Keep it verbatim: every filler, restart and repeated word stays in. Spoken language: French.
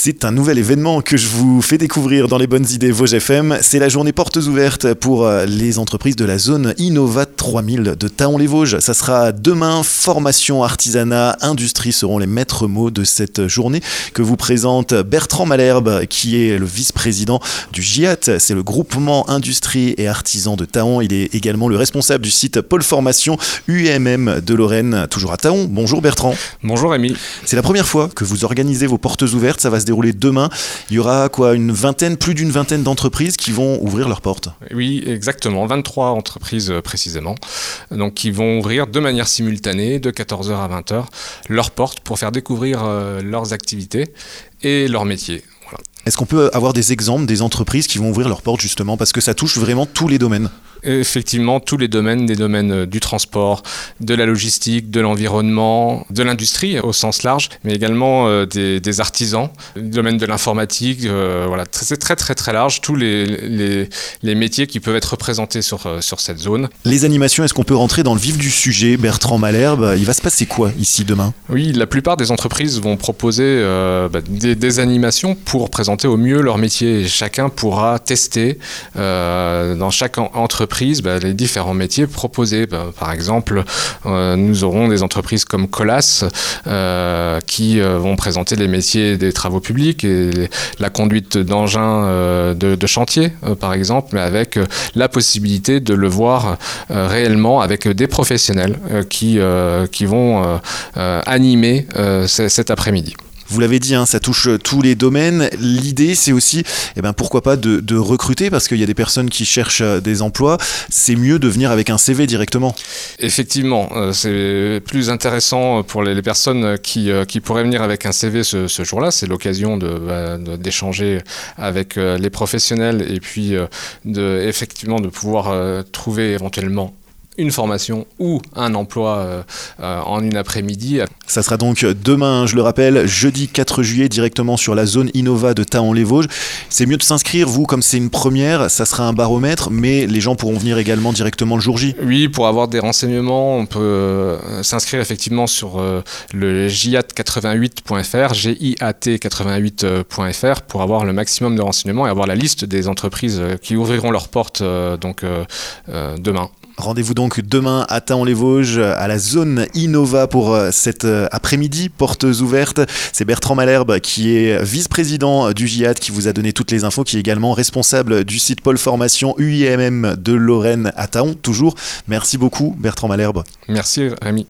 C'est un nouvel événement que je vous fais découvrir dans les bonnes idées Vosges F M. C'est la journée portes ouvertes pour les entreprises de la zone Innova trois mille de Thaon-les-Vosges. Ça sera demain. Formation, artisanat, industrie seront les maîtres mots de cette journée que vous présente Bertrand Malherbe, qui est le vice-président du G I A T. C'est le groupement industrie et artisans de Thaon. Il est également le responsable du site Pôle Formation U M M de Lorraine, toujours à Thaon. Bonjour Bertrand. Bonjour Rémi. C'est la première fois que vous organisez vos portes ouvertes. Ça va se dérouler demain. Il y aura quoi, une vingtaine, plus d'une vingtaine d'entreprises qui vont ouvrir leurs portes. Oui, exactement. vingt-trois entreprises euh, précisément. Donc, qui vont ouvrir de manière simultanée, de quatorze heures à vingt heures, leurs portes pour faire découvrir euh, leurs activités et leurs métiers. Voilà. Est-ce qu'on peut avoir des exemples des entreprises qui vont ouvrir leurs portes justement parce que ça touche vraiment tous les domaines? Effectivement, tous les domaines, des domaines du transport, de la logistique, de l'environnement, de l'industrie au sens large, mais également euh, des, des artisans, le domaine de l'informatique, euh, voilà, c'est très très très large, tous les, les, les métiers qui peuvent être représentés sur, euh, sur cette zone. Les animations, est-ce qu'on peut rentrer dans le vif du sujet? Bertrand Malherbe, il va se passer quoi ici demain? Oui, la plupart des entreprises vont proposer euh, bah, des, des animations pour présenter au mieux leur métier. Et chacun pourra tester euh, dans chaque en- entreprise Bah, les différents métiers proposés. Bah, par exemple, euh, nous aurons des entreprises comme Colas euh, qui euh, vont présenter les métiers des travaux publics et les, la conduite d'engins euh, de, de chantier, euh, par exemple, mais avec euh, la possibilité de le voir euh, réellement avec des professionnels euh, qui, euh, qui vont euh, euh, animer euh, c- cet après-midi. Vous l'avez dit, hein, ça touche tous les domaines. L'idée, c'est aussi, eh ben, pourquoi pas de, de recruter, parce qu'il y a des personnes qui cherchent des emplois. C'est mieux de venir avec un C V directement. Effectivement, euh, c'est plus intéressant pour les, les personnes qui, euh, qui pourraient venir avec un C V ce, ce jour-là. C'est l'occasion de, bah, de, d'échanger avec euh, les professionnels et puis euh, de, effectivement de pouvoir euh, trouver éventuellement une formation ou un emploi euh, euh, en une après-midi. Ça sera donc demain, je le rappelle, jeudi quatre juillet, directement sur la zone Innova de Thaon-les-Vosges. C'est mieux de s'inscrire, vous, comme c'est une première, ça sera un baromètre, mais les gens pourront venir également directement le jour J. Oui, pour avoir des renseignements, on peut euh, s'inscrire effectivement sur euh, le G I A T quatre-vingt-huit point F R, G I A T quatre-vingt-huit point F R, pour avoir le maximum de renseignements et avoir la liste des entreprises qui ouvriront leurs portes euh, donc, euh, euh, demain. Rendez-vous donc demain à Thaon-les-Vosges, à la zone Innova pour cet après-midi, portes ouvertes. C'est Bertrand Malherbe qui est vice-président du G I A T qui vous a donné toutes les infos, qui est également responsable du site Pôle Formation U M M de Lorraine à Thaon, toujours. Merci beaucoup Bertrand Malherbe. Merci Rémi.